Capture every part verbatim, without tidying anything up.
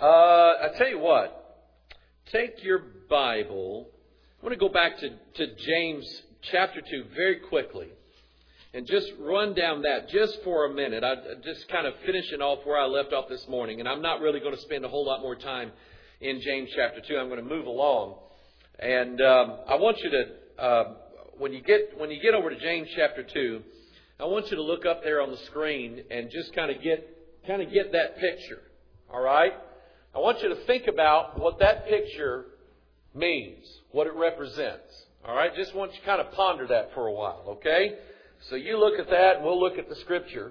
Uh, I tell you what, take your Bible. I want to go back to, to James chapter two very quickly and just run down that just for a minute. I just kind of finishing off where I left off this morning, and I'm not really going to spend a whole lot more time in James chapter two. I'm going to move along, and um, I want you to uh, when you get when you get over to James chapter two, I want you to look up there on the screen and just kind of get kind of get that picture. All right. I want you to think about what that picture means, what it represents. All right, just want you to kind of ponder that for a while, okay? So you look at that and we'll look at the Scripture.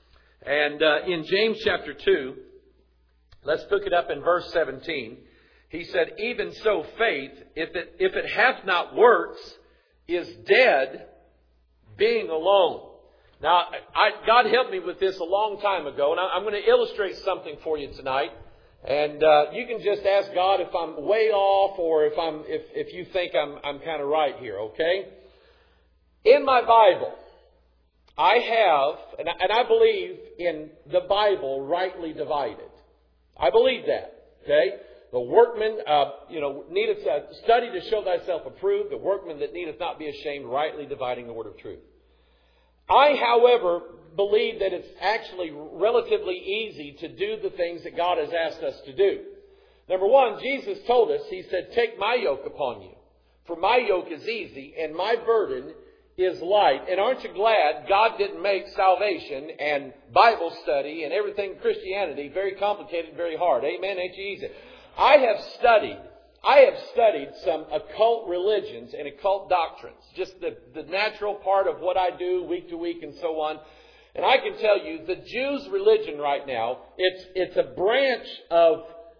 And uh, in James chapter two, let's pick it up in verse seventeen. He said, "Even so faith, if it, if it hath not works, is dead, being alone." Now, I, God helped me with this a long time ago, and I, I'm going to illustrate something for you tonight. And uh, you can just ask God if I'm way off or if I'm if, if you think I'm I'm kind of right here, okay? In my Bible, I have, and I, and I believe in the Bible rightly divided. I believe that, okay? The workman, uh, you know, needeth uh, study to show thyself approved. The workman that needeth not be ashamed, rightly dividing the word of truth. I, however, believe that it's actually relatively easy to do the things that God has asked us to do. Number one, Jesus told us, He said, "Take my yoke upon you, for my yoke is easy and my burden is light." And aren't you glad God didn't make salvation and Bible study and everything Christianity very complicated and very hard? Amen? Ain't you easy? I have studied I have studied some occult religions and occult doctrines, just the, the natural part of what I do week to week and so on. And I can tell you, the Jews' religion right now, it's, it's a branch of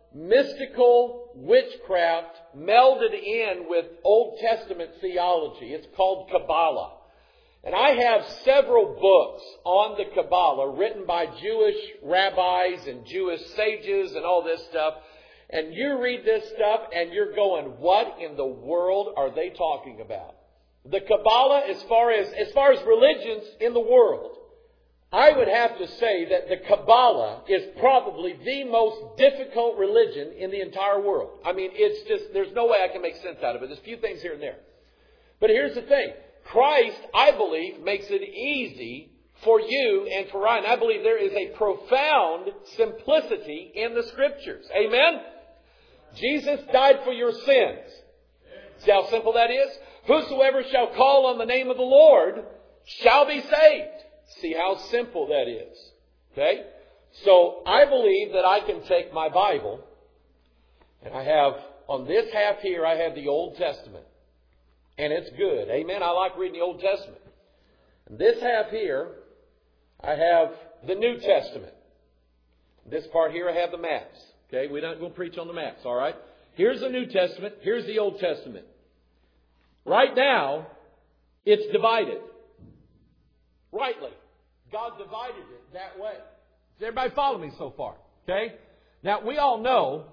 mystical witchcraft melded in with Old Testament theology. It's called Kabbalah. And I have several books on the Kabbalah written by Jewish rabbis and Jewish sages and all this stuff. And you read this stuff and you're going, what in the world are they talking about? The Kabbalah, as far as, as far as religions in the world, I would have to say that the Kabbalah is probably the most difficult religion in the entire world. I mean, it's just, there's no way I can make sense out of it. There's a few things here and there. But here's the thing. Christ, I believe, makes it easy for you and for Ryan. I believe there is a profound simplicity in the Scriptures. Amen? Jesus died for your sins. See how simple that is? Whosoever shall call on the name of the Lord shall be saved. See how simple that is. Okay? So I believe that I can take my Bible, and I have, on this half here, I have the Old Testament. And it's good. Amen? I like reading the Old Testament. And this half here, I have the New Testament. This part here, I have the maps. Okay, we're not going to preach on the maps, all right? Here's the New Testament. Here's the Old Testament. Right now, it's divided. Rightly. God divided it that way. Does everybody follow me so far? Okay? Now, we all know,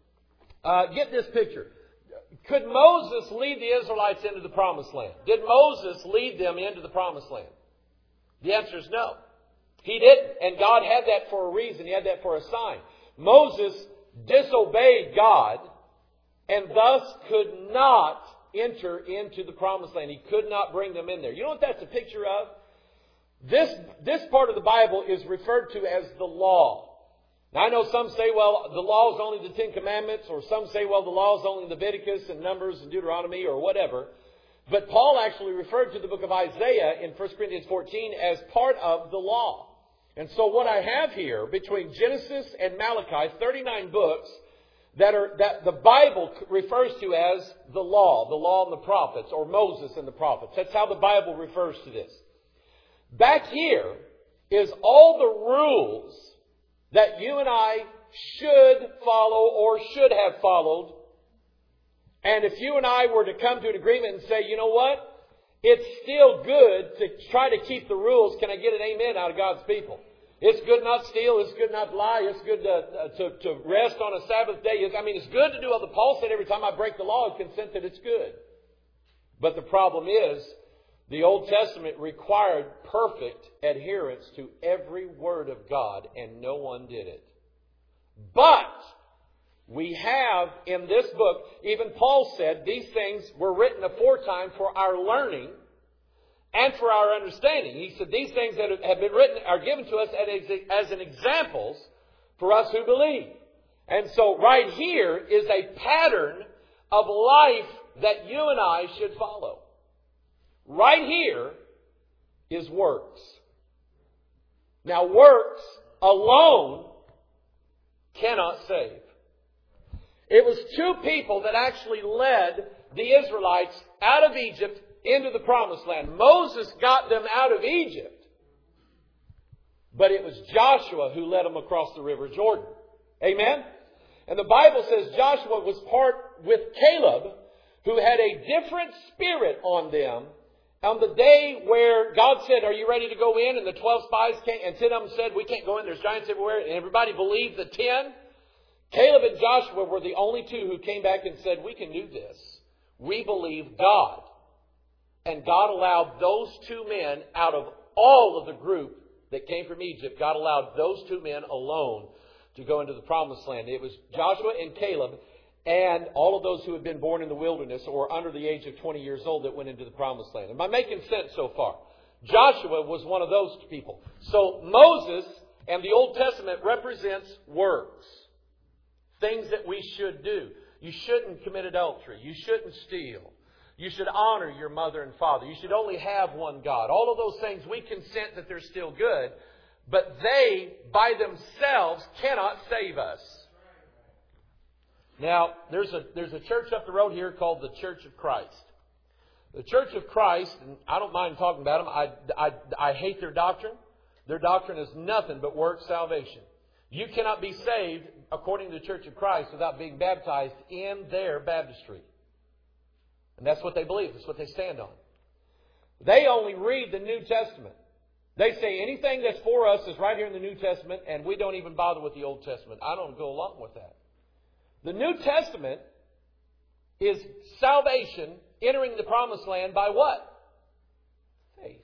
uh, get this picture. Could Moses lead the Israelites into the Promised Land? Did Moses lead them into the Promised Land? The answer is no. He didn't. And God had that for a reason. He had that for a sign. Moses disobeyed God and thus could not enter into the Promised Land. He could not bring them in there. You know what that's a picture of? This, this part of the Bible is referred to as the law. Now I know some say, well, the law is only the Ten Commandments, or some say, well, the law is only Leviticus and Numbers and Deuteronomy or whatever. But Paul actually referred to the book of Isaiah in First Corinthians fourteen as part of the law. And so what I have here between Genesis and Malachi, thirty-nine books that are that the Bible refers to as the law, the law and the prophets, or Moses and the prophets. That's how the Bible refers to this. Back here is all the rules that you and I should follow or should have followed. And if you and I were to come to an agreement and say, you know what? It's still good to try to keep the rules. Can I get an amen out of God's people? It's good not steal. It's good not lie. It's good to, uh, to, to rest on a Sabbath day. I mean, it's good to do what the Paul said every time I break the law and consent that it's good. But the problem is, the Old Testament required perfect adherence to every word of God, and no one did it. But We have in this book, even Paul said, these things were written aforetime for our learning and for our understanding. He said these things that have been written are given to us as an examples for us who believe. And so right here is a pattern of life that you and I should follow. Right here is works. Now works alone cannot save. It was two people that actually led the Israelites out of Egypt into the Promised Land. Moses got them out of Egypt. But it was Joshua who led them across the River Jordan. Amen? And the Bible says Joshua was part with Caleb, who had a different spirit on them. On the day where God said, are you ready to go in? And the twelve spies came, and ten of them said, we can't go in, there's giants everywhere. And everybody believed the ten. Caleb and Joshua were the only two who came back and said, we can do this. We believe God. And God allowed those two men out of all of the group that came from Egypt. God allowed those two men alone to go into the Promised Land. It was Joshua and Caleb and all of those who had been born in the wilderness or under the age of twenty years old that went into the Promised Land. Am I making sense so far? Joshua was one of those people. So Moses and the Old Testament represents works. Things that we should do. You shouldn't commit adultery. You shouldn't steal. You should honor your mother and father. You should only have one God. All of those things, we consent that they're still good. But they, by themselves, cannot save us. Now, there's a, there's a church up the road here called the Church of Christ. The Church of Christ, and I don't mind talking about them. I, I, I hate their doctrine. Their doctrine is nothing but work salvation. You cannot be saved, according to the Church of Christ, without being baptized in their baptistry. And that's what they believe. That's what they stand on. They only read the New Testament. They say anything that's for us is right here in the New Testament, and we don't even bother with the Old Testament. I don't go along with that. The New Testament is salvation, entering the Promised Land by what? Faith.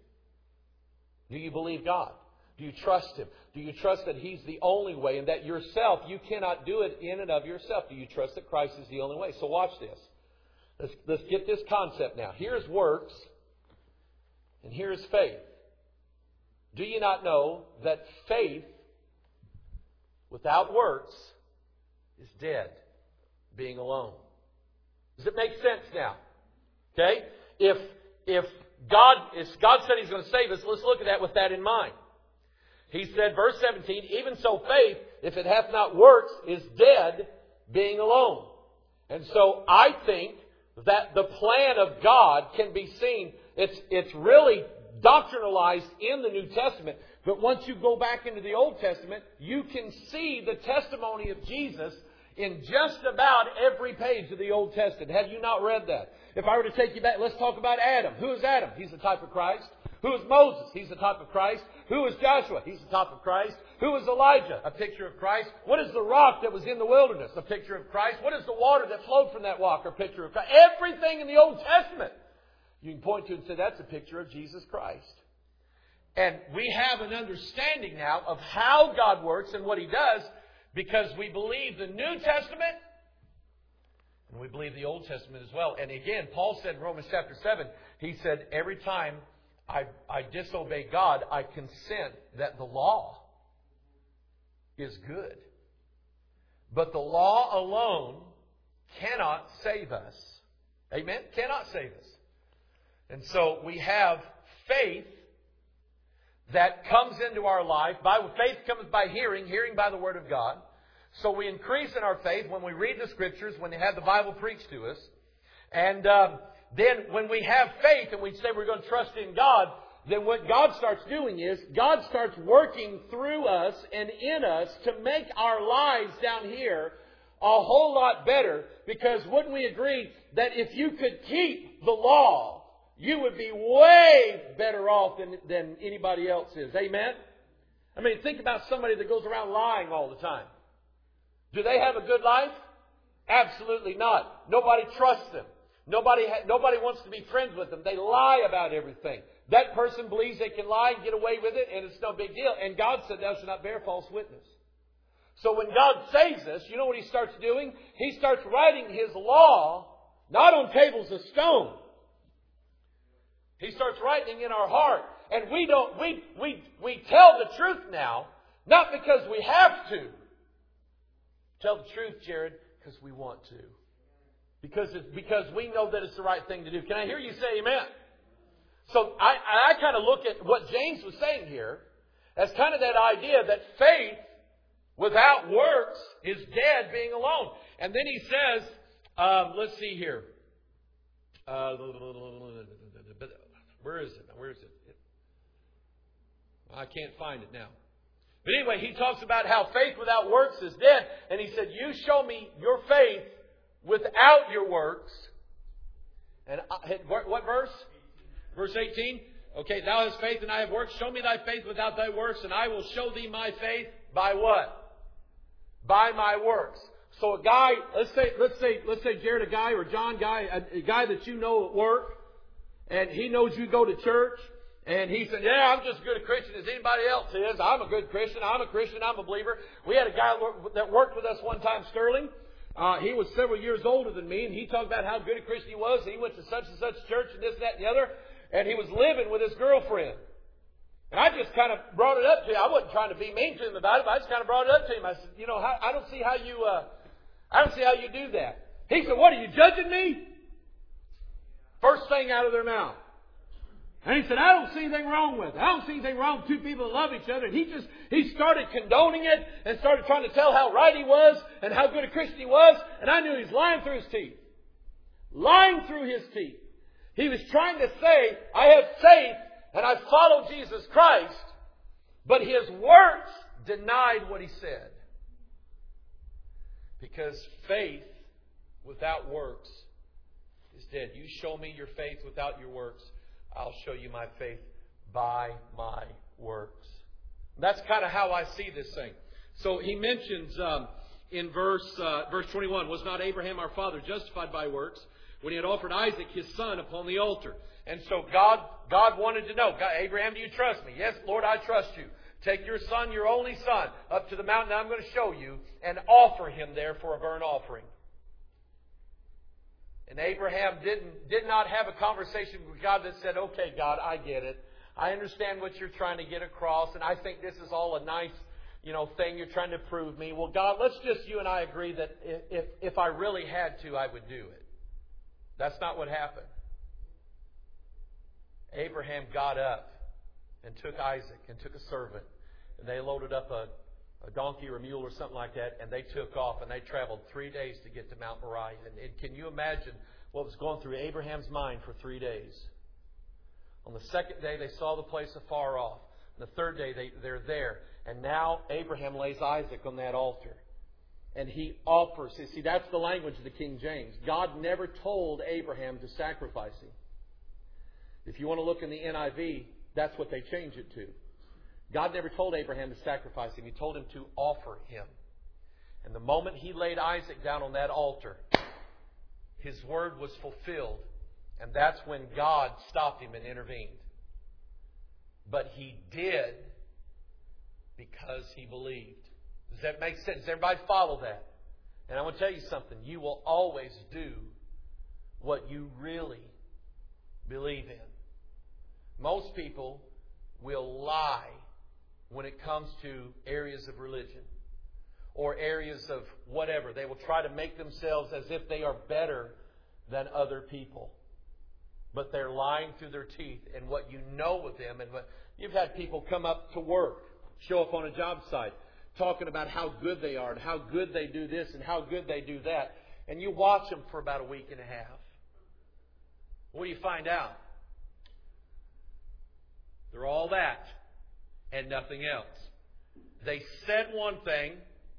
Do you believe God? Do you trust Him? Do you trust that He's the only way and that yourself, you cannot do it in and of yourself? Do you trust that Christ is the only way? So watch this. Let's, let's get this concept now. Here's works and here's faith. Do you not know that faith without works is dead, being alone? Does it make sense now? Okay? If, if God, if God said He's going to save us, let's look at that with that in mind. He said, verse seventeen, even so faith, if it hath not works, is dead, being alone. And so I think that the plan of God can be seen. It's, it's really doctrinalized in the New Testament. But once you go back into the Old Testament, you can see the testimony of Jesus in just about every page of the Old Testament. Have you not read that? If I were to take you back, let's talk about Adam. Who is Adam? He's the type of Christ. Who is Moses? He's the type of Christ. Who is Joshua? He's the type of Christ. Who is Elijah? A picture of Christ. What is the rock that was in the wilderness? A picture of Christ. What is the water that flowed from that rock? A picture of Christ. Everything in the Old Testament you can point to and say that's a picture of Jesus Christ. And we have an understanding now of how God works and what He does because we believe the New Testament and we believe the Old Testament as well. And again, Paul said in Romans chapter seven, he said, every time I, I disobey God, I consent that the law is good. But the law alone cannot save us. Amen? Cannot save us. And so we have faith that comes into our life. By faith comes by hearing, hearing by the Word of God. So we increase in our faith when we read the Scriptures, when they have the Bible preached to us. And uh, then when we have faith and we say we're going to trust in God, then what God starts doing is God starts working through us and in us to make our lives down here a whole lot better. Because wouldn't we agree that if you could keep the law, you would be way better off than, than anybody else is. Amen? I mean, think about somebody that goes around lying all the time. Do they have a good life? Absolutely not. Nobody trusts them. Nobody, ha- nobody wants to be friends with them. They lie about everything. That person believes they can lie and get away with it, and it's no big deal. And God said, thou shalt not bear false witness. So when God saves us, you know what He starts doing? He starts writing His law, not on tables of stone. He starts writing in our heart. And we don't, we, we, we tell the truth now, not because we have to. Tell the truth, Jared, because we want to. Because it's, because we know that it's the right thing to do. Can I hear you say amen? So I, I kind of look at what James was saying here as kind of that idea that faith without works is dead being alone. And then he says, um, let's see here. Uh, where is it? Where is it? I can't find it now. But anyway, he talks about how faith without works is dead. And he said, you show me your faith without your works. And I, what, what verse? Verse eighteen. Okay, thou hast faith and I have works. Show me thy faith without thy works, and I will show thee my faith by what? By my works. So a guy, let's say, let's say, let's say Jared, a guy, or John, guy, a, a guy that you know at work, and he knows you go to church, and he said, yeah, I'm just as good a Christian as anybody else is. I'm a good Christian. I'm a Christian. I'm a believer. We had a guy that worked with us one time, Sterling. Uh, he was several years older than me, and he talked about how good a Christian he was. He went to such and such church and this, that, and the other. And he was living with his girlfriend. And I just kind of brought it up to him. I wasn't trying to be mean to him about it, but I just kind of brought it up to him. I said, you know, how, I don't see how you, uh, I don't see how you do that. He said, what, are you judging me? First thing out of their mouth. And he said, I don't see anything wrong with it. I don't see anything wrong with two people that love each other. And he just, he started condoning it and started trying to tell how right he was and how good a Christian he was. And I knew he was lying through his teeth. Lying through his teeth. He was trying to say, I have faith and I follow Jesus Christ, but his works denied what he said. Because faith without works is dead. You show me your faith without your works, I'll show you my faith by my works. That's kind of how I see this thing. So he mentions um, in verse uh, verse twenty-one, was not Abraham our father justified by works when he had offered Isaac his son upon the altar? And so God God wanted to know, God, Abraham, do you trust me? Yes, Lord, I trust you. Take your son, your only son, up to the mountain I'm going to show you and offer him there for a burnt offering. And Abraham didn't did not have a conversation with God that said, okay, God, I get it. I understand what you're trying to get across, and I think this is all a nice, you know, thing you're trying to prove me. Well, God, let's just you and I agree that if if I really had to, I would do it. That's not what happened. Abraham got up and took Isaac and took a servant, and they loaded up a, a donkey or a mule or something like that, and they took off, and they traveled three days to get to Mount Moriah. And, and can you imagine what was going through Abraham's mind for three days? On the second day, they saw the place afar off. On the third day, they, they're there. And now Abraham lays Isaac on that altar. And he offers. See, that's the language of the King James. God never told Abraham to sacrifice him. If you want to look in the N I V, that's what they change it to. God never told Abraham to sacrifice him. He told him to offer him. And the moment he laid Isaac down on that altar, his word was fulfilled. And that's when God stopped him and intervened. But he did because he believed. Does that make sense? Does everybody follow that? And I want to tell you something. You will always do what you really believe in. Most people will lie when it comes to areas of religion or areas of whatever. They will try to make themselves as if they are better than other people. But they're lying through their teeth. And what you know with them, and what, you've had people come up to work, show up on a job site, talking about how good they are and how good they do this and how good they do that. And you watch them for about a week and a half. What do you find out? They're all that and nothing else. They said one thing,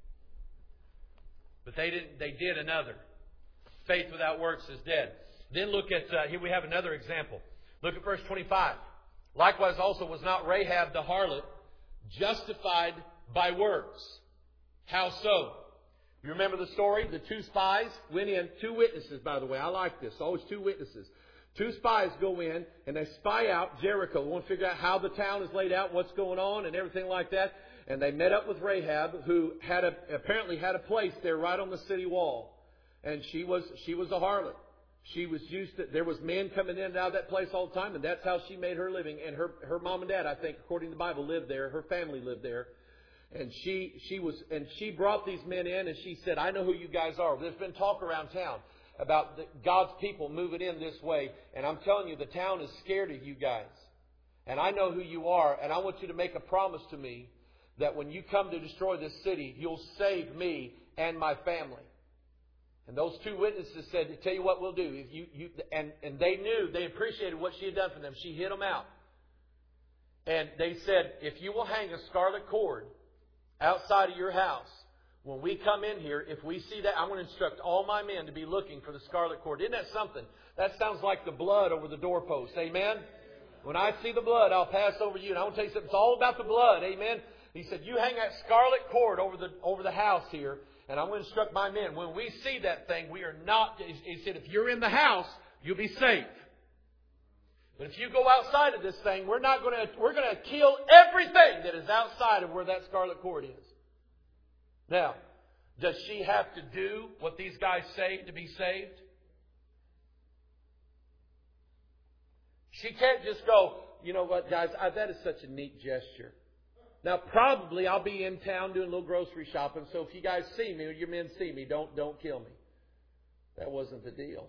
but they didn't. They did another. Faith without works is dead. Then look at, uh, here we have another example. Look at verse twenty-five. Likewise also was not Rahab the harlot justified by works. How so? You remember the story? The two spies went in. Two witnesses, by the way. I like this. Always two witnesses. Two spies go in and they spy out Jericho. They want to figure out how the town is laid out, what's going on and everything like that. And they met up with Rahab, who had a, apparently had a place there right on the city wall. And she was she was a harlot. She was used to, there was men coming in and out of that place all the time, and that's how she made her living. And her, her mom and dad, I think, according to the Bible, lived there. Her family lived there. And she she was and she brought these men in, and she said, I know who you guys are. There's been talk around town about the, God's people moving in this way. And I'm telling you, the town is scared of you guys. And I know who you are, and I want you to make a promise to me that when you come to destroy this city, you'll save me and my family. And those two witnesses said, tell you what we'll do. If you, you, and, and they knew, they appreciated what she had done for them. She hid them out. And they said, if you will hang a scarlet cord outside of your house, when we come in here, if we see that, I'm going to instruct all my men to be looking for the scarlet cord. Isn't that something? That sounds like the blood over the doorpost. Amen? When I see the blood, I'll pass over you. And I want to tell you something. It's all about the blood. Amen? He said, you hang that scarlet cord over the over the house here, and I'm going to instruct my men. When we see that thing, we are not... He said, if you're in the house, you'll be safe. But if you go outside of this thing, we're not going to... We're going to kill everything that is outside of where that scarlet cord is. Now, does she have to do what these guys say to be saved? She can't just go, you know what, guys, I, that is such a neat gesture. Now, probably I'll be in town doing a little grocery shopping, so if you guys see me or your men see me, don't, don't kill me. That wasn't the deal.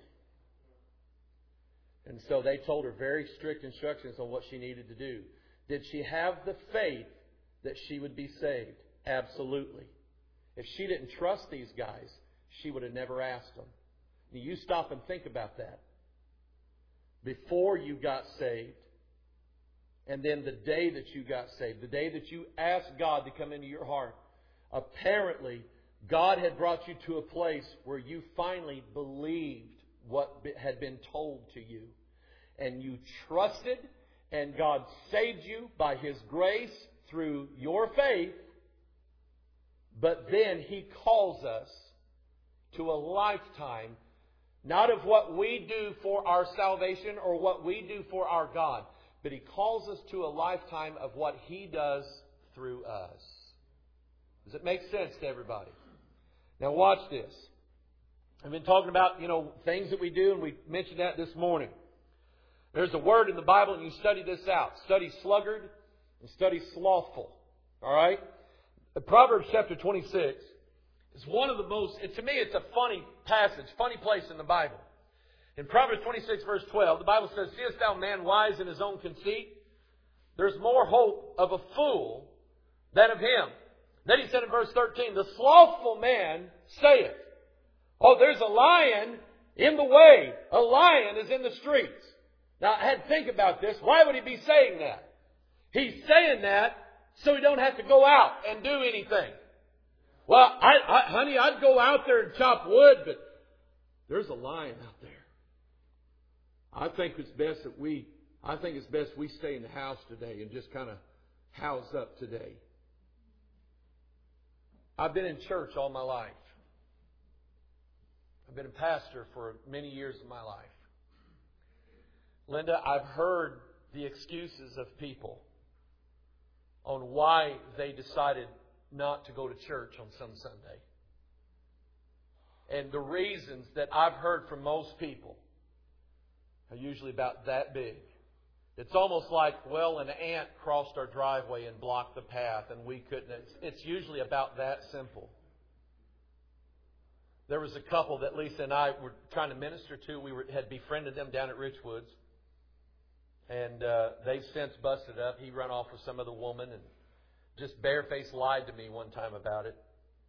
And so they told her very strict instructions on what she needed to do. Did she have the faith that she would be saved? Absolutely. If she didn't trust these guys, she would have never asked them. Now, you stop and think about that. Before you got saved, and then the day that you got saved, the day that you asked God to come into your heart, apparently God had brought you to a place where you finally believed what had been told to you. And you trusted, and God saved you by His grace through your faith. But then He calls us to a lifetime, not of what we do for our salvation or what we do for our God, but He calls us to a lifetime of what He does through us. Does it make sense to everybody? Now watch this. I've been talking about, you know, things that we do, and we mentioned that this morning. There's a word in the Bible, and you study this out. Study sluggard and study slothful. All right? The Proverbs chapter twenty-six is one of the most, to me it's a funny passage, funny place in the Bible. In Proverbs twenty-six verse twelve, the Bible says, seest thou man wise in his own conceit? There's more hope of a fool than of him. Then he said in verse thirteen, the slothful man saith, oh, there's a lion in the way. A lion is in the streets. Now, I had to think about this. Why would he be saying that? He's saying that so he don't have to go out and do anything. Well, I, I, honey, I'd go out there and chop wood, but there's a lion out there. I think it's best that we, I think it's best we stay in the house today and just kind of house up today. I've been in church all my life. I've been a pastor for many years of my life. Linda, I've heard the excuses of people on why they decided not to go to church on some Sunday. And the reasons that I've heard from most people are usually about that big. It's almost like, well, an ant crossed our driveway and blocked the path and we couldn't. It's, it's usually about that simple. There was a couple that Lisa and I were trying to minister to. We were, had befriended them down at Richwoods. And uh, they've since busted up. He ran off with some other woman and just barefaced lied to me one time about it.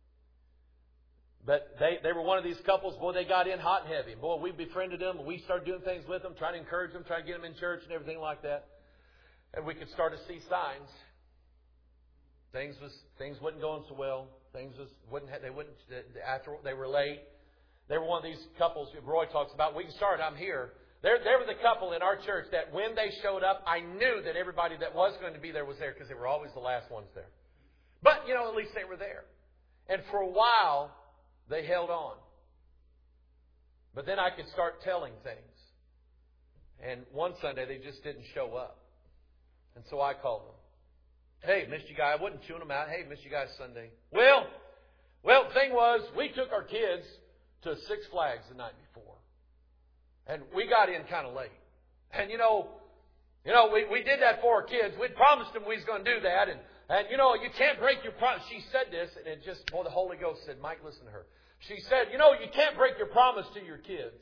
But they, they were one of these couples, boy, they got in hot and heavy. Boy, we befriended them and we started doing things with them, trying to encourage them, trying to get them in church and everything like that. And we could start to see signs. Things was things wasn't going so well. Things was wouldn't they wouldn't after they were late. They were one of these couples Roy talks about. We can start. I'm here. They they were the couple in our church that when they showed up, I knew that everybody that was going to be there was there because they were always the last ones there. But you know, at least they were there. And for a while, they held on. But then I could start telling things. And one Sunday, they just didn't show up. And so I called them. Hey, missed you guys. I wasn't chewing them out. Hey, missed you guys Sunday. Well, well, the thing was, we took our kids to Six Flags the night before. And we got in kind of late. And, you know, you know, we, we did that for our kids. We'd promised them we was going to do that. And, and, you know, you can't break your promise. She said this, and it just, boy, the Holy Ghost said, Mike, listen to her. She said, you know, you can't break your promise to your kids.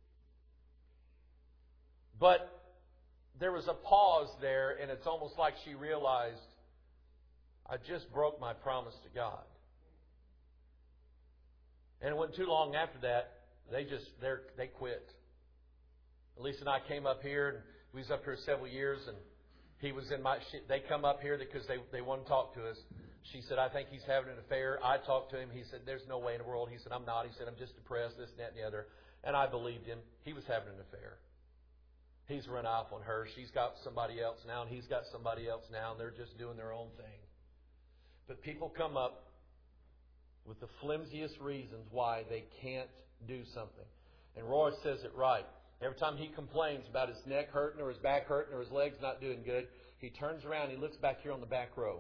But there was a pause there, and it's almost like she realized, I just broke my promise to God. And it wasn't too long after that, they just, they they quit. Lisa and I came up here, and we was up here several years, and he was in my, she, they come up here because they, they want to talk to us. She said, I think he's having an affair. I talked to him. He said, there's no way in the world. He said, I'm not. He said, I'm just depressed, this and that and the other. And I believed him. He was having an affair. He's run off on her. She's got somebody else now, and he's got somebody else now, and they're just doing their own thing. But people come up with the flimsiest reasons why they can't do something. And Roy says it right. Every time he complains about his neck hurting or his back hurting or his legs not doing good, he turns around and he looks back here on the back row.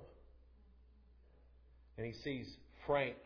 And he sees Frank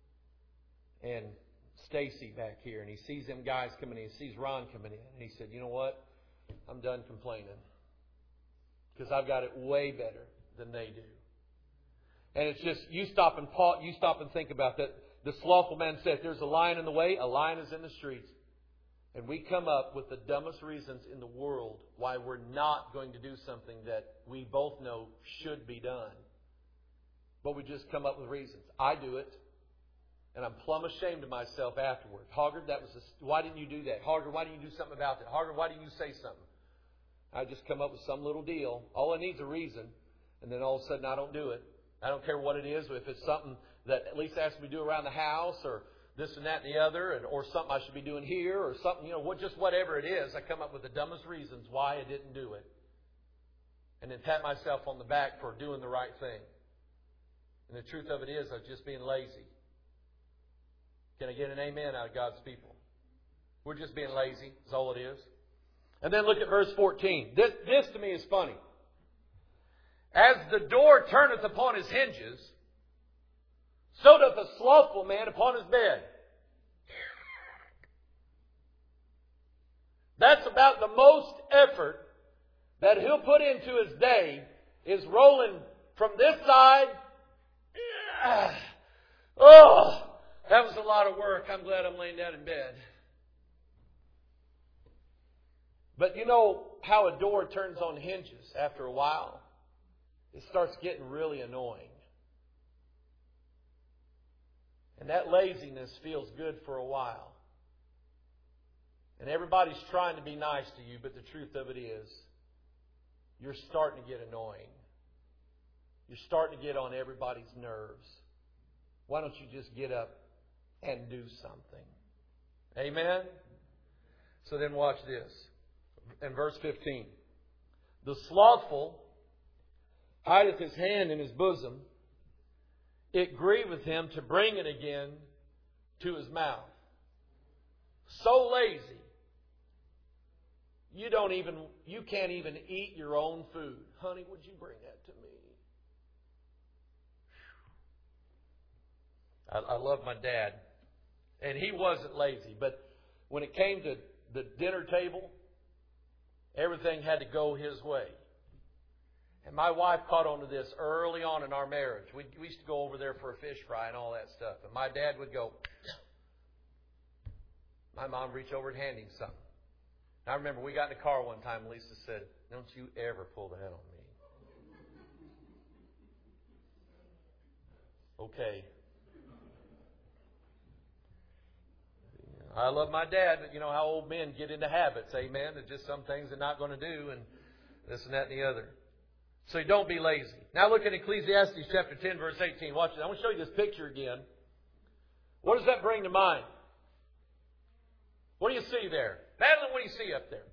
and Stacy back here. And he sees them guys coming in. He sees Ron coming in. And he said, you know what? I'm done complaining. Because I've got it way better than they do. And it's just, you stop and pause, you stop and think about that. The slothful man said, there's a lion in the way, a lion is in the streets. And we come up with the dumbest reasons in the world why we're not going to do something that we both know should be done. But we just come up with reasons. I do it. And I'm plumb ashamed of myself afterward. Hoggard, that was a, why didn't you do that? Hoggard, why didn't you do something about that? Hoggard, why didn't you say something? I just come up with some little deal. All I need is a reason. And then all of a sudden I don't do it. I don't care what it is. If it's something that at least asks me to do around the house or this and that and the other, and, or something I should be doing here or something, you know, what, just whatever it is, I come up with the dumbest reasons why I didn't do it. And then pat myself on the back for doing the right thing. And the truth of it is, I was just being lazy. Can I get an amen out of God's people? We're just being lazy, is all it is. And then look at verse fourteen. This, this to me is funny. As the door turneth upon his hinges, so doth a slothful man upon his bed. That's about the most effort that he'll put into his day, is rolling from this side. Oh, that was a lot of work. I'm glad I'm laying down in bed. But you know how a door turns on hinges after a while? It starts getting really annoying. And that laziness feels good for a while. And everybody's trying to be nice to you, but the truth of it is, you're starting to get annoying. You're starting to get on everybody's nerves. Why don't you just get up and do something? Amen? So then watch this. In verse fifteen. The slothful hideth his hand in his bosom. It grieveth him to bring it again to his mouth. So lazy. You don't even, you can't even eat your own food. Honey, would you bring that to me? I, I love my dad. And he wasn't lazy. But when it came to the dinner table, everything had to go his way. And my wife caught on to this early on in our marriage. We, we used to go over there for a fish fry and all that stuff. And my dad would go. My mom would reach over and hand him something. And I remember we got in the car one time and Lisa said, don't you ever pull that on me. Okay. I love my dad, but you know how old men get into habits, amen? There's just some things they're not going to do, and this and that and the other. So don't be lazy. Now look at Ecclesiastes chapter ten, verse eighteen. Watch it. I want to show you this picture again. What does that bring to mind? What do you see there? Madeline, what do you see up there?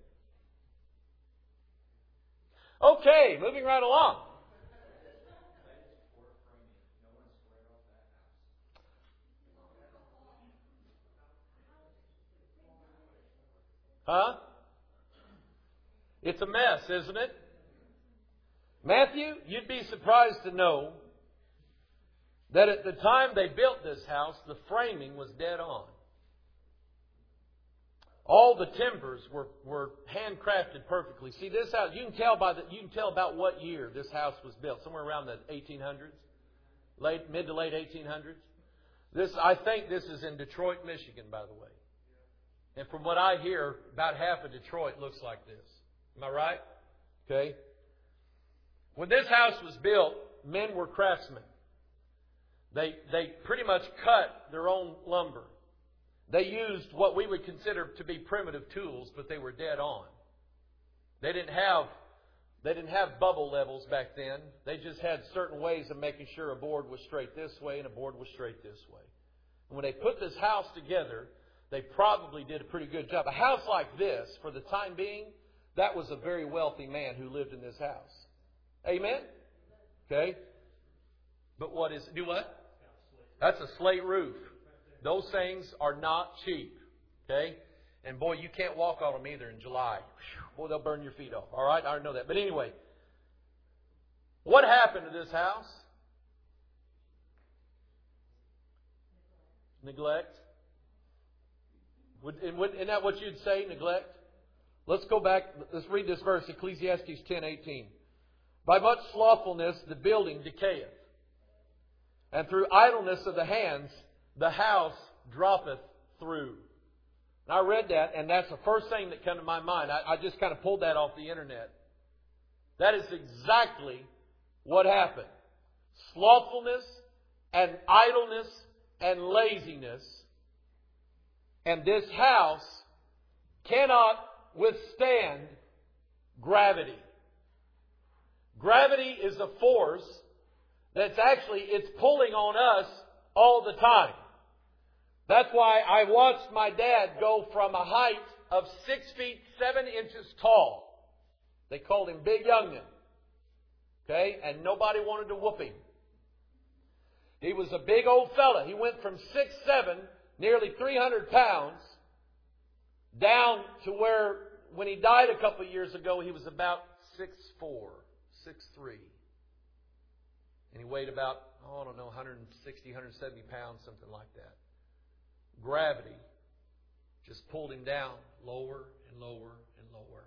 Okay, moving right along. Huh? It's a mess, isn't it? Matthew, you'd be surprised to know that at the time they built this house, the framing was dead on. All the timbers were, were handcrafted perfectly. See, this house, you can tell by the, you can tell about what year this house was built. Somewhere around the eighteen hundreds, late mid to late eighteen hundreds. This, I think, this is in Detroit, Michigan, by the way. And from what I hear, about half of Detroit looks like this. Am I right? Okay. When this house was built, men were craftsmen. They they pretty much cut their own lumber. They used what we would consider to be primitive tools, but they were dead on. They didn't have they didn't have bubble levels back then. They just had certain ways of making sure a board was straight this way and a board was straight this way. And when they put this house together, they probably did a pretty good job. A house like this, for the time being, that was a very wealthy man who lived in this house. Amen? Okay. But what is do what? That's a slate roof. Those things are not cheap. Okay? And boy, you can't walk on them either in July. Boy, they'll burn your feet off. All right? I know that. But anyway, what happened to this house? Neglect. Would, isn't that what you'd say, neglect? Let's go back. Let's read this verse, Ecclesiastes ten eighteen. By much slothfulness the building decayeth, and through idleness of the hands the house droppeth through. And I read that, and that's the first thing that came to my mind. I, I just kind of pulled that off the internet. That is exactly what happened. Slothfulness and idleness and laziness. And this house cannot withstand gravity. Gravity is a force that's actually, it's pulling on us all the time. That's why I watched my dad go from a height of six feet seven inches tall. They called him Big Youngin. Okay? And nobody wanted to whoop him. He was a big old fella. He went from six seven, nearly three hundred pounds, down to where, when he died a couple of years ago, he was about six four, six three. And he weighed about, oh, I don't know, one sixty, one seventy pounds, something like that. Gravity just pulled him down lower and lower and lower.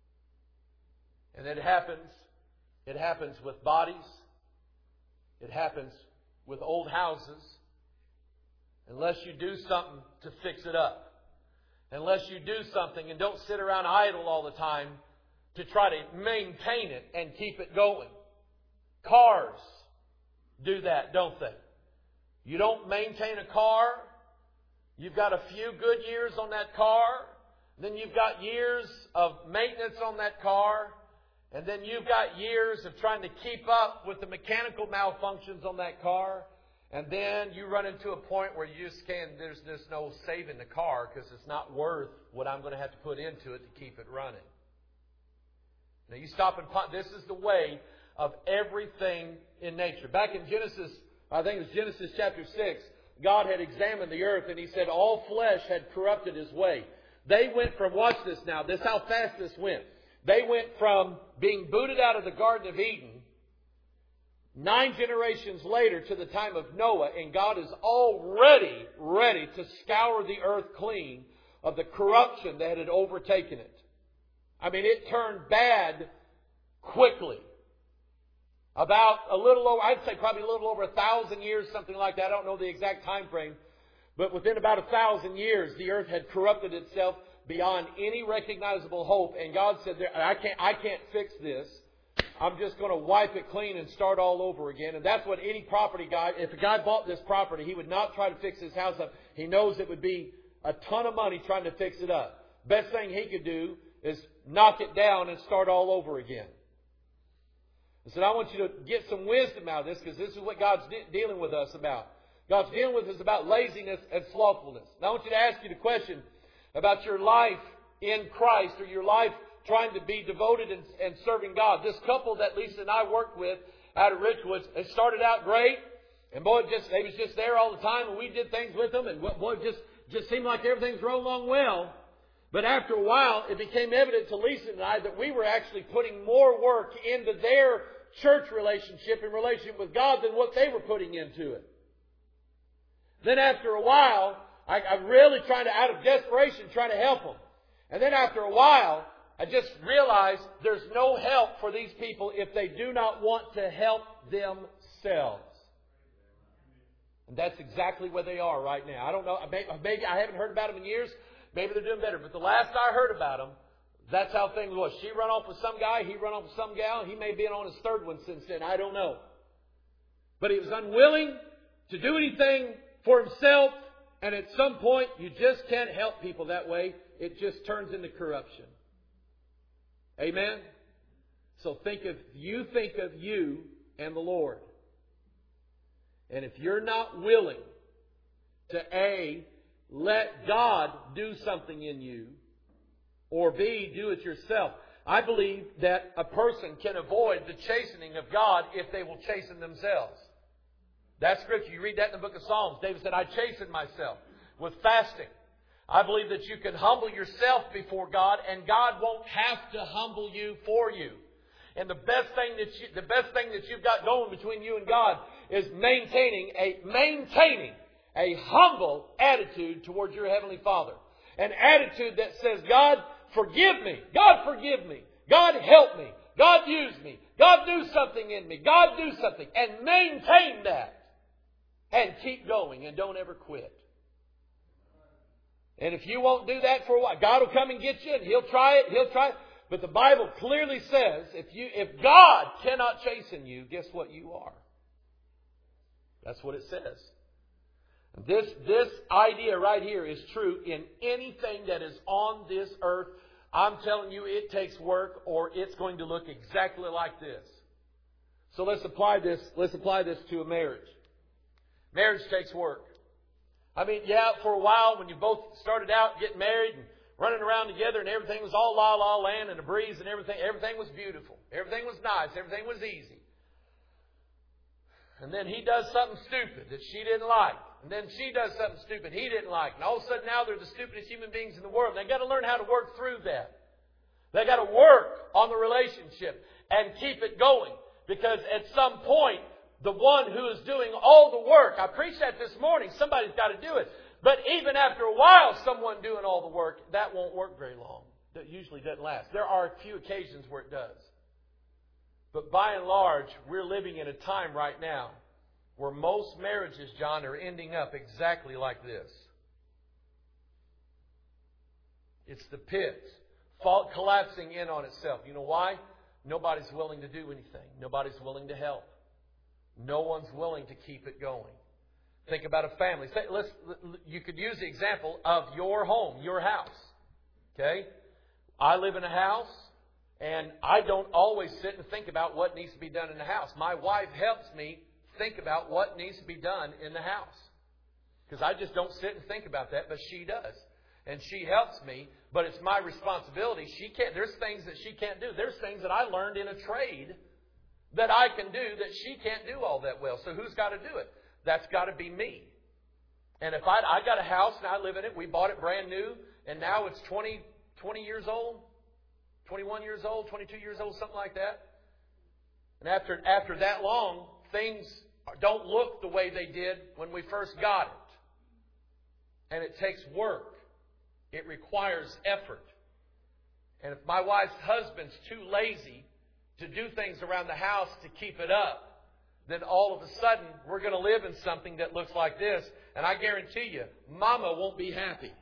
And it happens. It happens with bodies. It happens with old houses. Unless you do something to fix it up. Unless you do something and don't sit around idle all the time to try to maintain it and keep it going. Cars do that, don't they? You don't maintain a car. You've got a few good years on that car. Then you've got years of maintenance on that car. And then you've got years of trying to keep up with the mechanical malfunctions on that car. And then you run into a point where you just can't, there's just no saving the car because it's not worth what I'm going to have to put into it to keep it running. Now you stop and ponder. This is the way of everything in nature. Back in Genesis, I think it was Genesis chapter six, God had examined the earth and He said all flesh had corrupted His way. They went from, watch this now, this is how fast this went. They went from being booted out of the Garden of Eden nine generations later to the time of Noah, and God is already ready to scour the earth clean of the corruption that had overtaken it. I mean, it turned bad quickly. About a little over, I'd say probably a little over a thousand years, something like that. I don't know the exact time frame. But within about a thousand years, the earth had corrupted itself beyond any recognizable hope. And God said, I can't, I can't fix this. I'm just going to wipe it clean and start all over again. And that's what any property guy, if a guy bought this property, he would not try to fix his house up. He knows it would be a ton of money trying to fix it up. Best thing he could do is knock it down and start all over again. I said, I want you to get some wisdom out of this because this is what God's de- dealing with us about. God's dealing with us about laziness and slothfulness. Now I want you to ask you the question about your life in Christ or your life trying to be devoted and, and serving God. This couple that Lisa and I worked with out of Richwoods, it started out great. And boy, it just, they was just there all the time and we did things with them. And boy, it just, just seemed like everything's rolling along well. But after a while, it became evident to Lisa and I that we were actually putting more work into their church relationship and relationship with God than what they were putting into it. Then after a while, I, I'm really trying to, out of desperation, trying to help them. And then after a while, I just realized there's no help for these people if they do not want to help themselves. And that's exactly where they are right now. I don't know. Maybe I haven't heard about them in years. Maybe they're doing better. But the last I heard about them, that's how things was. She run off with some guy. He run off with some gal. He may have been on his third one since then. I don't know. But he was unwilling to do anything for himself. And at some point, you just can't help people that way. It just turns into corruption. Amen? So think of, you think of you and the Lord. And if you're not willing to A, let God do something in you, or B, do it yourself. I believe that a person can avoid the chastening of God if they will chasten themselves. That's Scripture. You read that in the book of Psalms. David said, I chasten myself with fasting. I believe that you can humble yourself before God, and God won't have to humble you for you. And the best thing that you, the best thing that you've got going between you and God is maintaining a maintaining a humble attitude towards your Heavenly Father. An attitude that says, God, forgive me. God, forgive me. God, help me. God, use me. God, do something in me. God, do something. And maintain that. And keep going and don't ever quit. And if you won't do that for a while, God will come and get you and He'll try it. He'll try it. But the Bible clearly says, if you, if God cannot chasten you, guess what you are? That's what it says. This, this idea right here is true in anything that is on this earth. I'm telling you, it takes work or it's going to look exactly like this. So let's apply this, let's apply this to a marriage. Marriage takes work. I mean, yeah, for a while when you both started out getting married and running around together and everything was all la la land and a breeze and everything, everything was beautiful. Everything was nice. Everything was easy. And then he does something stupid that she didn't like. And then she does something stupid he didn't like. And all of a sudden now they're the stupidest human beings in the world. They've got to learn how to work through that. They've got to work on the relationship and keep it going. Because at some point, the one who is doing all the work, I preached that this morning, somebody's got to do it. But even after a while, someone doing all the work, that won't work very long. That usually doesn't last. There are a few occasions where it does. But by and large, we're living in a time right now where most marriages, John, are ending up exactly like this. It's the pit, fault collapsing in on itself. You know why? Nobody's willing to do anything. Nobody's willing to help. No one's willing to keep it going. Think about a family. Say, let's, you could use the example of your home, your house. Okay? I live in a house, and I don't always sit and think about what needs to be done in the house. My wife helps me think about what needs to be done in the house. Because I just don't sit and think about that, but she does. And she helps me, but it's my responsibility. She can't. There's things that she can't do. There's things that I learned in a trade that I can do that she can't do all that well. So who's got to do it? That's got to be me. And if I, I got a house and I live in it, we bought it brand new, and now it's twenty, twenty years old, twenty-one years old, twenty-two years old, something like that. And after, after that long, things don't look the way they did when we first got it. And it takes work. It requires effort. And if my wife's husband's too lazy to do things around the house to keep it up, then all of a sudden we're going to live in something that looks like this. And I guarantee you, Mama won't be happy.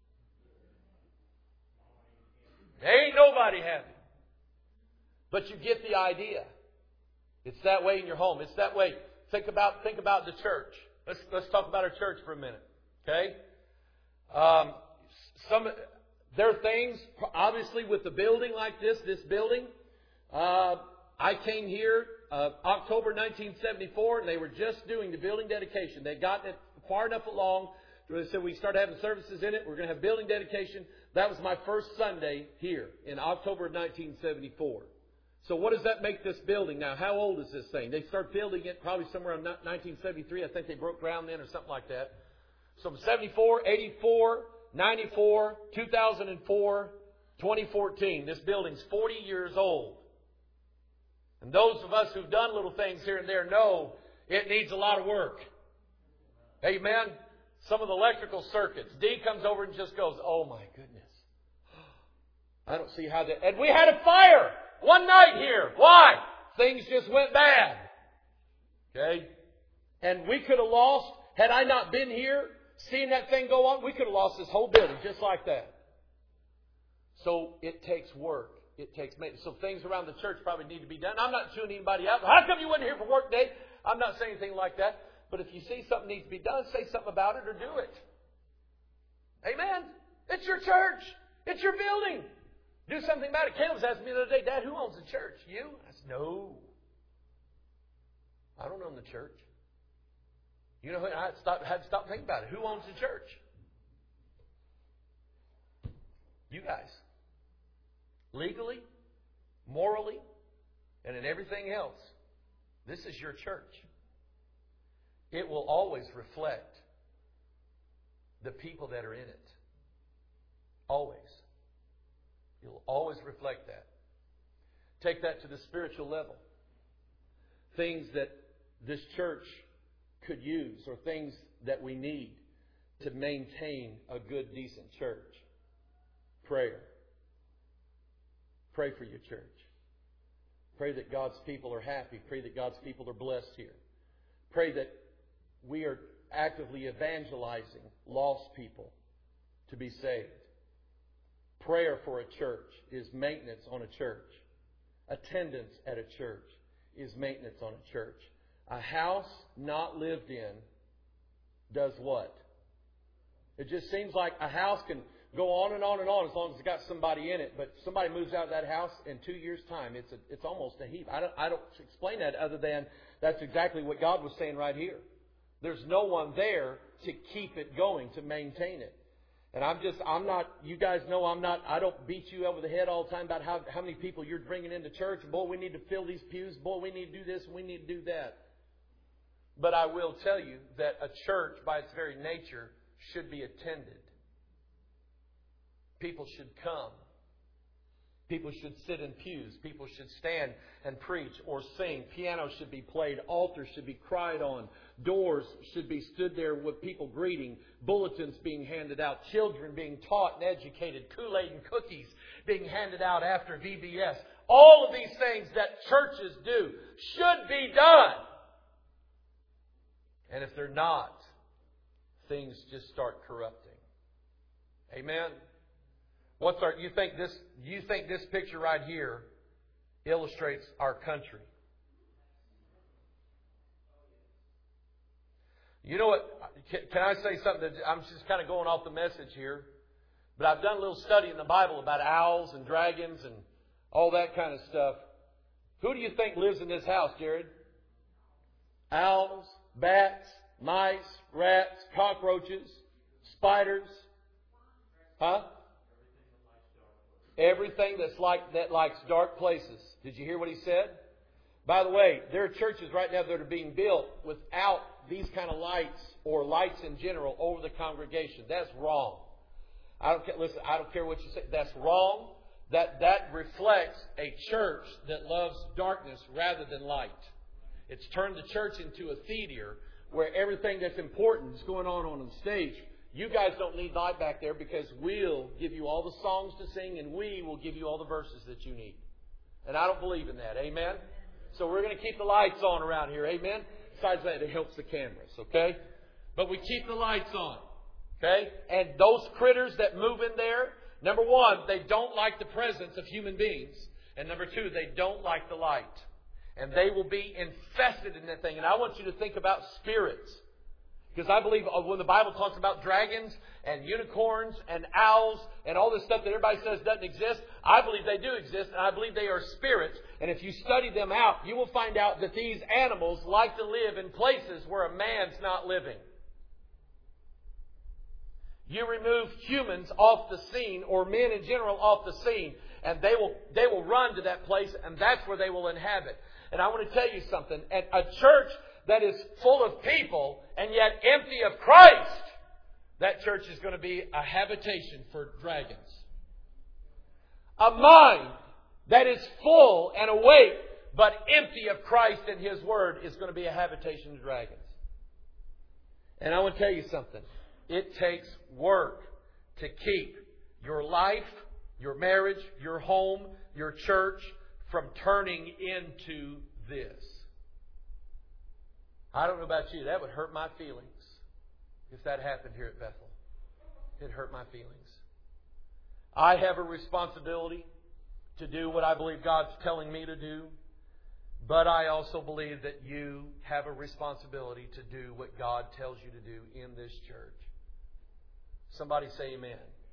Ain't nobody happy. But you get the idea. It's that way in your home. It's that way. Think about think about the church. Let's let's talk about our church for a minute. Okay? Um, some there are things obviously with the building like this. This building. Uh, I came here uh, October nineteen seventy-four, and they were just doing the building dedication. They'd gotten it far enough along. They said we started having services in it. We're going to have building dedication. That was my first Sunday here in October of nineteen seventy-four. So what does that make this building now? How old is this thing? They started building it probably somewhere in nineteen seventy-three. I think they broke ground then or something like that. So from seventy-four, eighty-four, ninety-four, two thousand four, twenty fourteen. This building's forty years old. And those of us who've done little things here and there know it needs a lot of work. Amen? Some of the electrical circuits. Dee comes over and just goes, oh my goodness. I don't see how that... And we had a fire one night here. Why? Things just went bad. Okay? And we could have lost, had I not been here, seeing that thing go on, we could have lost this whole building just like that. So it takes work. It takes maintenance. So things around the church probably need to be done. I'm not chewing anybody out. How come you wasn't here for work day? I'm not saying anything like that. But if you see something needs to be done, say something about it or do it. Amen? It's your church. It's your building. Do something about it. Caleb asked me the other day, Dad, who owns the church? You? I said, no. I don't own the church. You know, I had to stop, had to stop thinking about it. Who owns the church? You guys. Legally, morally, and in everything else, this is your church. It will always reflect the people that are in it. Always. It will always reflect that. Take that to the spiritual level. Things that this church could use or things that we need to maintain a good, decent church. Prayer. Pray for your church. Pray that God's people are happy. Pray that God's people are blessed here. Pray that we are actively evangelizing lost people to be saved. Prayer for a church is maintenance on a church. Attendance at a church is maintenance on a church. A house not lived in does what? It just seems like a house can go on and on and on as long as it's got somebody in it. But somebody moves out of that house in two years' time, it's a, it's almost a heap. I don't, I don't explain that other than that's exactly what God was saying right here. There's no one there to keep it going, to maintain it. And I'm just, I'm not, you guys know I'm not, I don't beat you over the head all the time about how, how many people you're bringing into church. Boy, we need to fill these pews. Boy, we need to do this and we need to do that. But I will tell you that a church, by its very nature, should be attended. People should come. People should sit in pews. People should stand and preach or sing. Piano should be played. Altars should be cried on. Doors should be stood there with people greeting. Bulletins being handed out. Children being taught and educated. Kool-Aid and cookies being handed out after V B S. All of these things that churches do should be done. And if they're not, things just start corrupting. Amen? What's our, you think this, you think this picture right here illustrates our country? You know what? Can, can I say something that I'm just kind of going off the message here? But I've done a little study in the Bible about owls and dragons and all that kind of stuff. Who do you think lives in this house, Jared? Owls, bats, mice, rats, cockroaches, spiders. Huh? Everything that's like that likes dark places. Did you hear what he said? By the way, there are churches right now that are being built without these kind of lights or lights in general over the congregation. That's wrong. I don't care, listen, I don't care what you say. That's wrong. That that reflects a church that loves darkness rather than light. It's turned the church into a theater where everything that's important is going on on the stage. You guys don't need light back there because we'll give you all the songs to sing and we will give you all the verses that you need. And I don't believe in that. Amen? So we're going to keep the lights on around here. Amen? Besides that, it helps the cameras. Okay? But we keep the lights on. Okay? And those critters that move in there, number one, they don't like the presence of human beings. And number two, they don't like the light. And they will be infested in that thing. And I want you to think about spirits. Because I believe when the Bible talks about dragons and unicorns and owls and all this stuff that everybody says doesn't exist, I believe they do exist, and I believe they are spirits. And if you study them out, you will find out that these animals like to live in places where a man's not living. You remove humans off the scene, or men in general off the scene, and they will they will run to that place, and that's where they will inhabit. And I want to tell you something. At a church that is full of people and yet empty of Christ, that church is going to be a habitation for dragons. A mind that is full and awake but empty of Christ and His Word is going to be a habitation of dragons. And I want to tell you something. It takes work to keep your life, your marriage, your home, your church from turning into this. I don't know about you. That would hurt my feelings if that happened here at Bethel. It hurt my feelings. I have a responsibility to do what I believe God's telling me to do. But I also believe that you have a responsibility to do what God tells you to do in this church. Somebody say amen.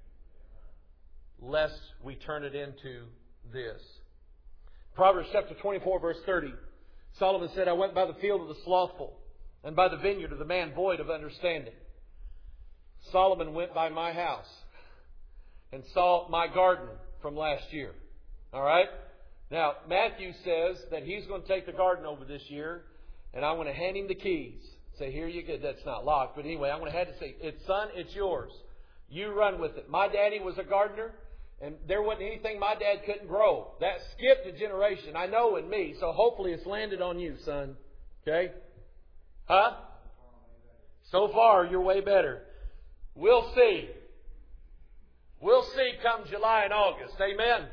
Lest we turn it into this. Proverbs chapter twenty-four, verse thirty. Solomon said, I went by the field of the slothful, and by the vineyard of the man void of understanding. Solomon went by my house and saw my garden from last year. All right? Now, Matthew says that he's going to take the garden over this year, and I'm going to hand him the keys. Say, here you go. That's not locked. But anyway, I'm going to have to say, it's son, it's yours. You run with it. My daddy was a gardener, and there wasn't anything my dad couldn't grow. That skipped a generation. I know in me, so hopefully it's landed on you, son. Okay? Huh? So far, you're way better. We'll see. We'll see come July and August. Amen?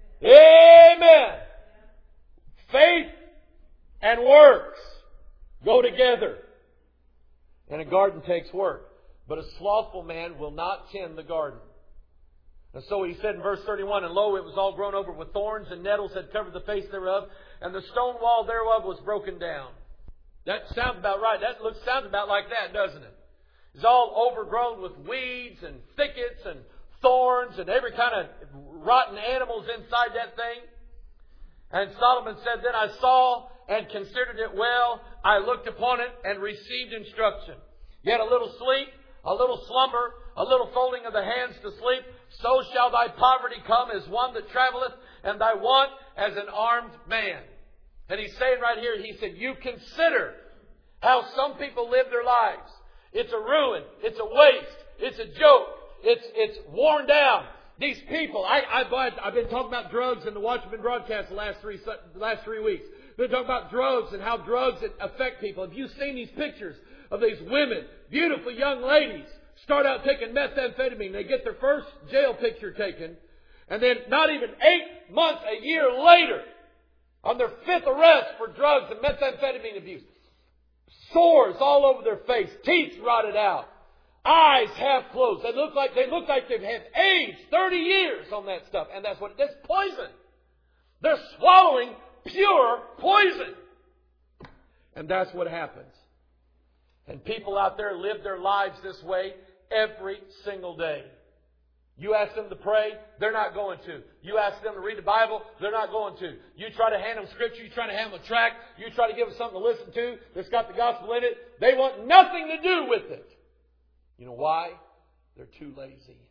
Amen. Faith and works go together. And a garden takes work. But a slothful man will not tend the garden. And so he said in verse thirty-one, and lo, it was all grown over with thorns, and nettles had covered the face thereof, and the stone wall thereof was broken down. That sounds about right. That looks sounds about like that, doesn't it? It's all overgrown with weeds and thickets and thorns and every kind of rotten animals inside that thing. And Solomon said, then I saw and considered it well. I looked upon it and received instruction. Yet a little sleep, a little slumber, a little folding of the hands to sleep, so shall thy poverty come as one that traveleth, and thy want as an armed man. And he's saying right here, he said, you consider how some people live their lives. It's a ruin. It's a waste. It's a joke. It's it's worn down. These people, I, I, I've been talking about drugs in the Watchman broadcast the last three the last three weeks. We've been talking about drugs and how drugs affect people. Have you seen these pictures of these women, beautiful young ladies, start out taking methamphetamine? They get their first jail picture taken, and then not even eight months, a year later, on their fifth arrest for drugs and methamphetamine abuse, sores all over their face, teeth rotted out. Eyes half closed. They look like they look like they've had aged thirty years on that stuff. And that's what that's poison. They're swallowing pure poison. And that's what happens. And people out there live their lives this way every single day. You ask them to pray, they're not going to. You ask them to read the Bible, they're not going to. You try to hand them scripture, you try to hand them a tract, you try to give them something to listen to that's got the gospel in it. They want nothing to do with it. You know why? They're too lazy.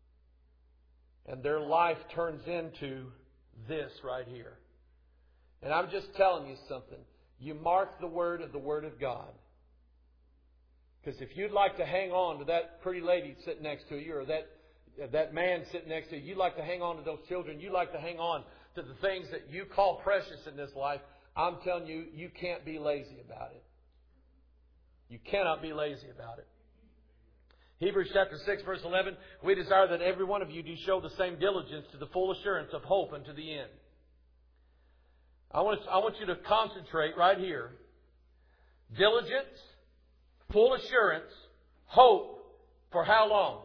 And their life turns into this right here. And I'm just telling you something. You mark the word of the Word of God. Because if you'd like to hang on to that pretty lady sitting next to you, or that that man sitting next to you, you'd like to hang on to those children, you'd like to hang on to the things that you call precious in this life, I'm telling you, you can't be lazy about it. You cannot be lazy about it. Hebrews chapter six, verse eleven, we desire that every one of you do show the same diligence to the full assurance of hope unto the end. I want, I want you to concentrate right here. Diligence, full assurance, hope, for how long?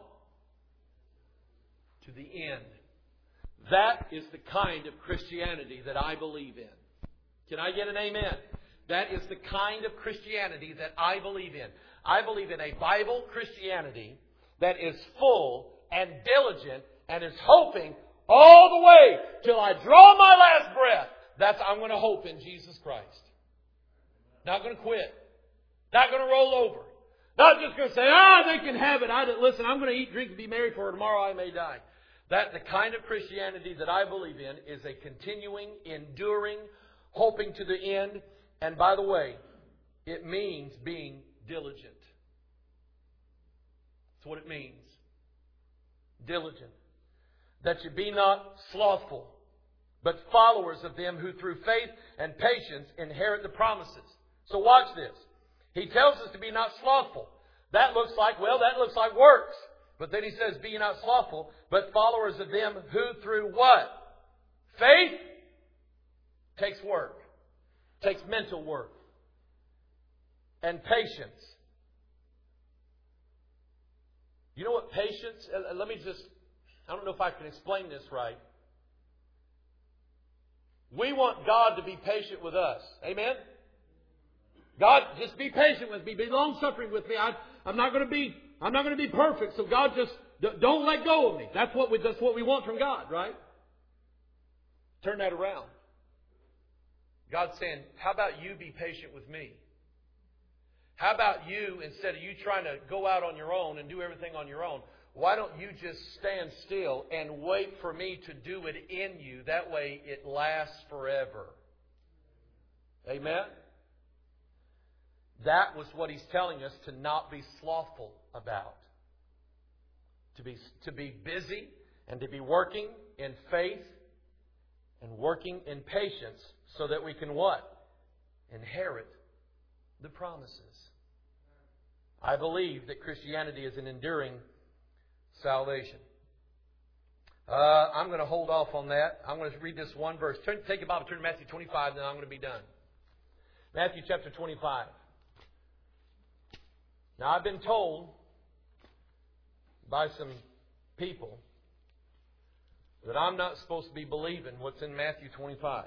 To the end. That is the kind of Christianity that I believe in. Can I get an amen? That is the kind of Christianity that I believe in. I believe in a Bible Christianity that is full and diligent and is hoping all the way till I draw my last breath. That's I'm going to hope in Jesus Christ. Not going to quit. Not going to roll over. Not just going to say, ah, they can have it. I listen, I'm going to eat, drink, and be merry, for tomorrow I may die. That the kind of Christianity that I believe in is a continuing, enduring, hoping to the end. And by the way, it means being diligent. That's what it means. Diligent. That you be not slothful, but followers of them who through faith and patience inherit the promises. So watch this. He tells us to be not slothful. That looks like, well, that looks like works. But then he says, be not slothful, but followers of them who through what? Faith takes work. Takes mental work. And patience. You know what patience, uh, let me just, I don't know if I can explain this right. We want God to be patient with us. Amen? God, just be patient with me. Be long-suffering with me. I, I'm not going to be, I'm not going to be perfect. So God, just don't let go of me. That's what we, that's what we want from God, right? Turn that around. God's saying, how about you be patient with me? How about you, instead of you trying to go out on your own and do everything on your own, why don't you just stand still and wait for me to do it in you? That way it lasts forever. Amen? That was what He's telling us to not be slothful about. To be, to be busy and to be working in faith and working in patience so that we can what? Inherit the promises. I believe that Christianity is an enduring salvation. Uh, I'm going to hold off on that. I'm going to read this one verse. Turn, take your Bible, turn to Matthew twenty-five, then I'm going to be done. Matthew chapter twenty-five. Now, I've been told by some people that I'm not supposed to be believing what's in Matthew twenty-five.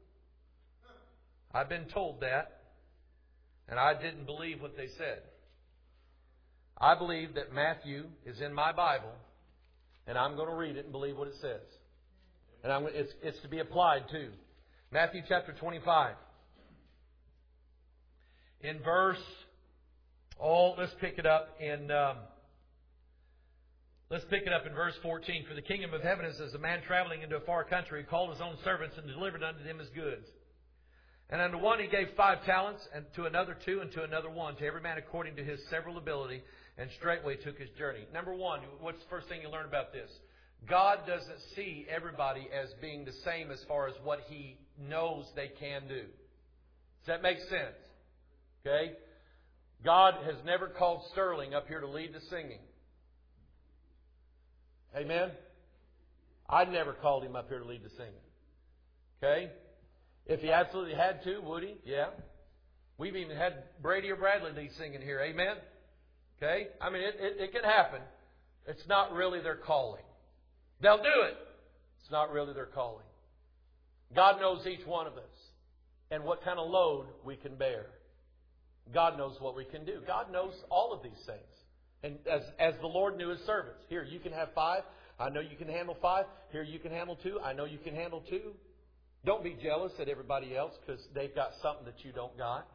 I've been told that, and I didn't believe what they said. I believe that Matthew is in my Bible, and I'm going to read it and believe what it says. And I'm, it's, it's to be applied to. Matthew chapter twenty-five. In verse, oh, let's pick it up in, um, let's pick it up in verse fourteen. For the kingdom of heaven is as a man traveling into a far country who called his own servants and delivered unto them his goods. And unto one he gave five talents, and to another two, and to another one, to every man according to his several ability, and straightway took his journey. Number one, what's the first thing you learn about this? God doesn't see everybody as being the same as far as what He knows they can do. Does that make sense? Okay? God has never called Sterling up here to lead the singing. Amen? I never called him up here to lead the singing. Okay? If he absolutely had to, would he? Yeah. We've even had Brady or Bradley lead singing here. Amen? Okay? I mean, it, it, it can happen. It's not really their calling. They'll do it. It's not really their calling. God knows each one of us and what kind of load we can bear. God knows what we can do. God knows all of these things. And as, as the Lord knew His servants. Here, you can have five. I know you can handle five. Here, you can handle two. I know you can handle two. Don't be jealous at everybody else because they've got something that you don't got.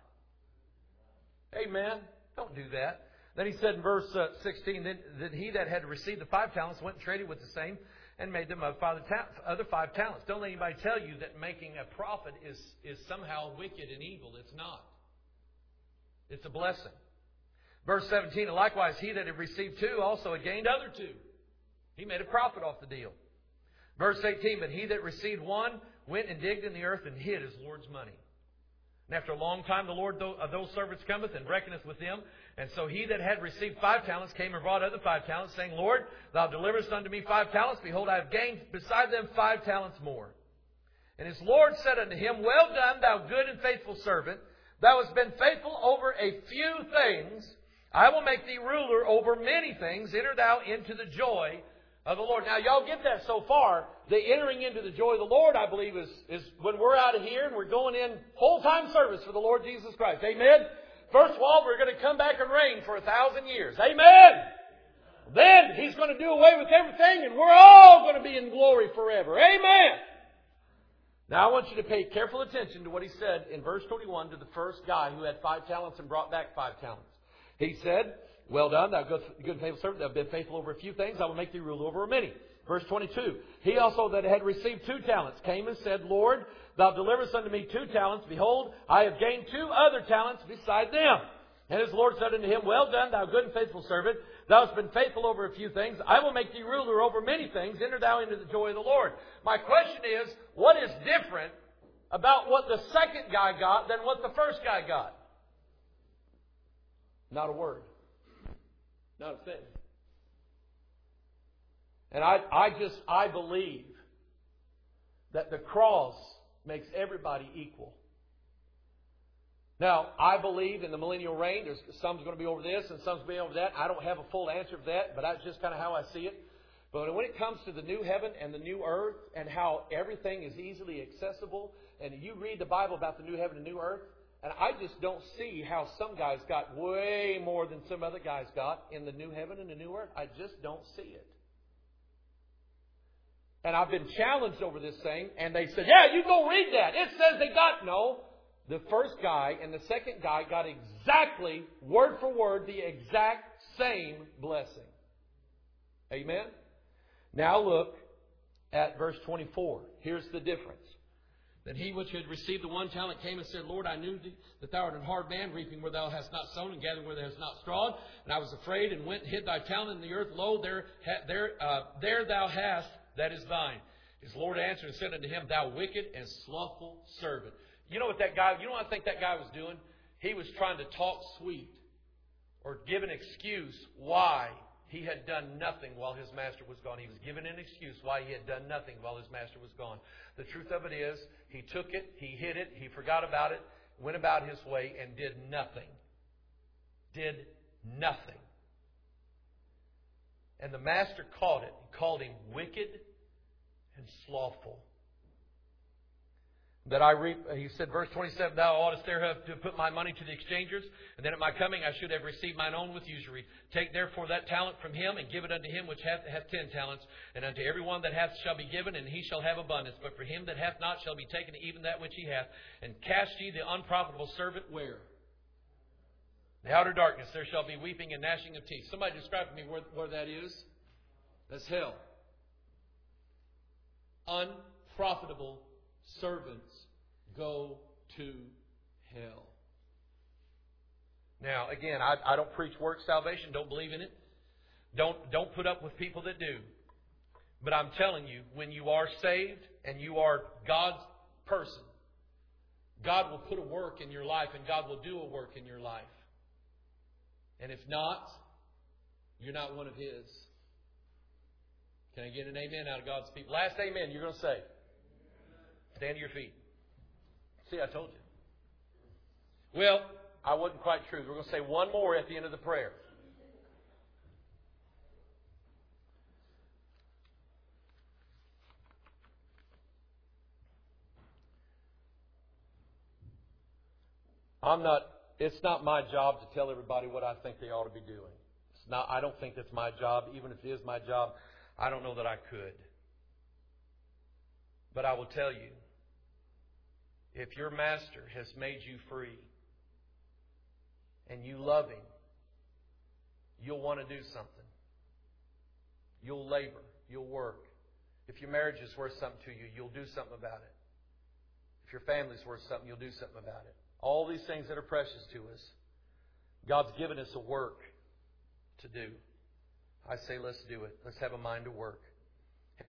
Amen. Don't do that. Then he said in verse uh, sixteen, then, then he that had received the five talents went and traded with the same and made them other, ta- other five talents. Don't let anybody tell you that making a profit is, is somehow wicked and evil. It's not. It's a blessing. Verse seventeen, and likewise he that had received two also had gained other two. He made a profit off the deal. Verse eighteen, but he that received one went and digged in the earth and hid his Lord's money. And after a long time the Lord of those servants cometh and reckoneth with them. And so he that had received five talents came and brought other five talents, saying, Lord, thou deliverest unto me five talents. Behold, I have gained beside them five talents more. And his Lord said unto him, Well done, thou good and faithful servant. Thou hast been faithful over a few things. I will make thee ruler over many things. Enter thou into the joy of the Lord. Now, y'all get that so far. The entering into the joy of the Lord, I believe, is, is when we're out of here and we're going in full-time service for the Lord Jesus Christ. Amen? First of all, we're going to come back and reign for a thousand years. Amen? Then He's going to do away with everything and we're all going to be in glory forever. Amen? Now, I want you to pay careful attention to what He said in verse twenty-one to the first guy who had five talents and brought back five talents. He said, Well done, thou good and faithful servant. Thou hast been faithful over a few things. I will make thee rule over many. Verse twenty-two. He also that had received two talents came and said, Lord, thou deliverest unto me two talents. Behold, I have gained two other talents beside them. And his Lord said unto him, Well done, thou good and faithful servant. Thou hast been faithful over a few things. I will make thee ruler over many things. Enter thou into the joy of the Lord. My question is, what is different about what the second guy got than what the first guy got? Not a word. Not a thing. And I, I just, I believe that the cross makes everybody equal. Now, I believe in the millennial reign, there's some's going to be over this and some's going to be over that. I don't have a full answer for that, but that's just kind of how I see it. But when it comes to the new heaven and the new earth and how everything is easily accessible, and you read the Bible about the new heaven and new earth, and I just don't see how some guys got way more than some other guys got in the new heaven and the new earth. I just don't see it. And I've been challenged over this thing, and they said, yeah, you go read that. It says they got... No. The first guy and the second guy got exactly, word for word, the exact same blessing. Amen? Now look at verse twenty-four. Here's the difference. Then he which had received the one talent came and said, Lord, I knew thee, that thou art an hard man, reaping where thou hast not sown, and gathering where thou hast not strawed. And I was afraid, and went and hid thy talent in the earth. Lo, there, there, uh, there thou hast, that is thine. His Lord answered and said unto him, Thou wicked and slothful servant. You know what that guy, you know what I think that guy was doing? He was trying to talk sweet or give an excuse why he had done nothing while his master was gone. He was giving an excuse why he had done nothing while his master was gone. The truth of it is, he took it, he hid it, he forgot about it, went about his way and did nothing. Did nothing. And the master caught it and called him wicked and slothful. That I reap, he said, verse twenty-seven, Thou oughtest thereof to put my money to the exchangers, and then at my coming I should have received mine own with usury. Take therefore that talent from him, and give it unto him which hath, hath ten talents. And unto every one that hath shall be given, and he shall have abundance. But for him that hath not shall be taken even that which he hath. And cast ye the unprofitable servant where? The outer darkness, there shall be weeping and gnashing of teeth. Somebody describe to me where, where that is. That's hell. Unprofitable servants go to hell. Now, again, I, I don't preach works salvation. Don't believe in it. Don't, don't put up with people that do. But I'm telling you, when you are saved and you are God's person, God will put a work in your life and God will do a work in your life. And if not, you're not one of His. Can I get an amen out of God's people? Last amen you're going to say. Stand to your feet. See, I told you. Well, I wasn't quite true. We're going to say one more at the end of the prayer. I'm not, it's not my job to tell everybody what I think they ought to be doing. It's not, I don't think that's my job. Even if it is my job, I don't know that I could. But I will tell you, if your master has made you free and you love him, you'll want to do something. You'll labor. You'll work. If your marriage is worth something to you, you'll do something about it. If your family's worth something, you'll do something about it. All these things that are precious to us, God's given us a work to do. I say let's do it. Let's have a mind to work.